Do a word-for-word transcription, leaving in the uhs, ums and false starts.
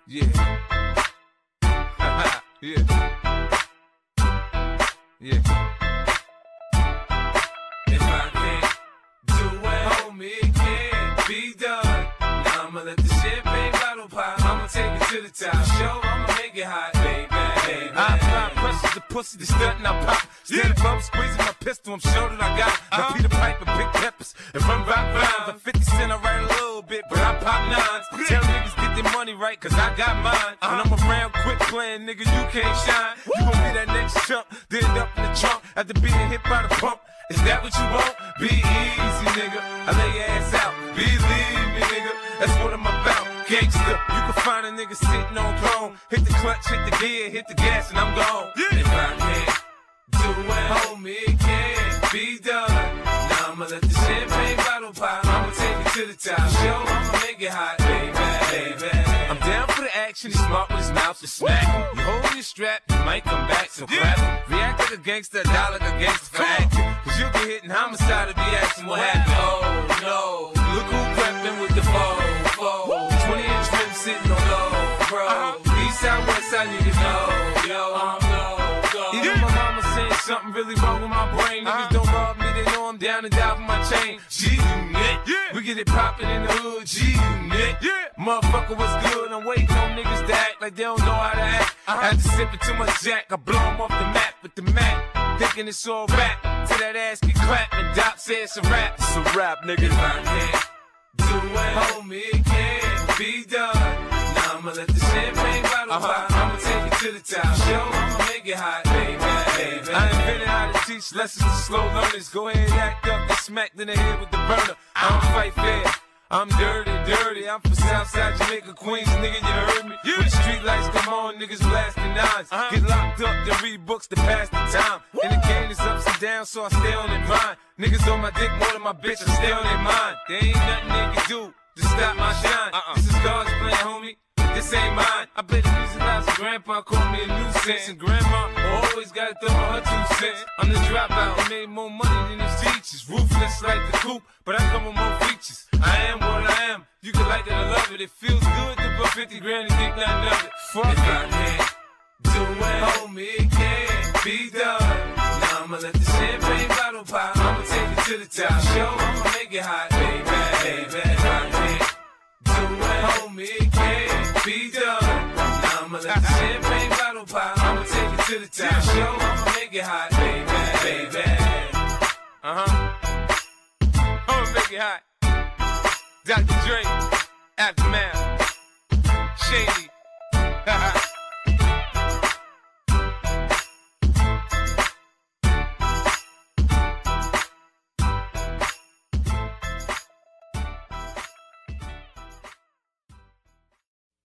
Yeah. Yeah. Yeah. If I can't do it, homie, it can't be done. Now I'ma let the champagne bottle pop. I'ma take it to the top. Show, I'ma make it hot, baby. baby. I apply pressure to pussy, the stunt and I pop. Stand yeah. up, squeezing my pistol, I'm sure that I got. Uh-huh. Now Peter Piper, big peppers, and run rock rhymes. Like fifty cent, I write a little bit, but I pop nines. Tell niggas get their money right, cause I got mine. Uh-huh. When I'm around quick playing, nigga, you can't shine. You gon' be that next chump, then end up in the trunk after being hit by the pump. Is that what you want? Be easy, nigga. I lay your ass out. Believe me, nigga. That's what I'm about. Gangsta. You can find a nigga sitting on throne. Hit the clutch, hit the gear, hit the gas, and I'm gone. Yeah. If I can't do it, homie, it can't be done. Now I'ma let the champagne bottle pop. I'ma take it to the top. Show, I'ma make it hot, baby, baby. I'm down for the action. He's smart with his mouth to smack. You holding your strap, you might come back, so clap. React like a gangster, die like a gangster for acting. Cause you'll be hitting homicide to be asking what happened. Oh no, look who crept in with the foe, foe. twenty inch rim sitting on low, bro. East side, west side, niggas know, yo, I'm low, go. Even my mama saying something really wrong with my brain. Niggas don't rob me, they know I'm down and down for my chain. G-Unit, yeah. We get it poppin' in the hood, G-Unit, yeah. Motherfucker, what's good? I'm waiting on niggas to act like they don't know how to act. I had to sip it too much Jack, I blow them off the map with the Mac. Thinking it's all rap, till that ass get clapped and Doc says it's a rap. It's a rap, nigga. If I can't do it, homie, it can't be done. Now I'ma let the champagne bottle uh-huh. pop. I'ma take it to the top. Show, I'ma make it hot, baby, baby. I invented how to teach lessons to slow learners. Go ahead, act up, get smacked in the head with the burner. I don't fight fair. I'm dirty, dirty. I'm from Southside Jamaica, Queens, nigga, you heard me? Yeah. When the street lights come on, niggas blasting nines. Uh-huh. Get locked up, then read books to pass the time. Woo. And the game is ups and downs, so I stay on their grind. Niggas on my dick more than my bitch, I stay on their mind. There ain't nothing they can do to stop my shine. Uh-uh. This is God's plan, homie. This ain't mine. I bet the music lots of grandpa called me a nuisance. And grandma always gotta throw her two cents. I'm the dropout who made more money than his teachers. Ruthless like the coupe, but I come with more features. I am what I am. You can like it or love it. It feels good to put fifty grand and think nothing of it. Fuck if it. I can't do it, homie, it can't be done. Now I'ma let the champagne bottle pop. I'ma take it to the top. Show, I'ma make it hot, baby, baby. If I can't do it, homie, it can't be done. Now I'ma let the champagne bottle pop. I'ma take it to the top. Show, I'ma make it hot, baby, baby. Uh huh. I'ma make it hot. Doctor Dre.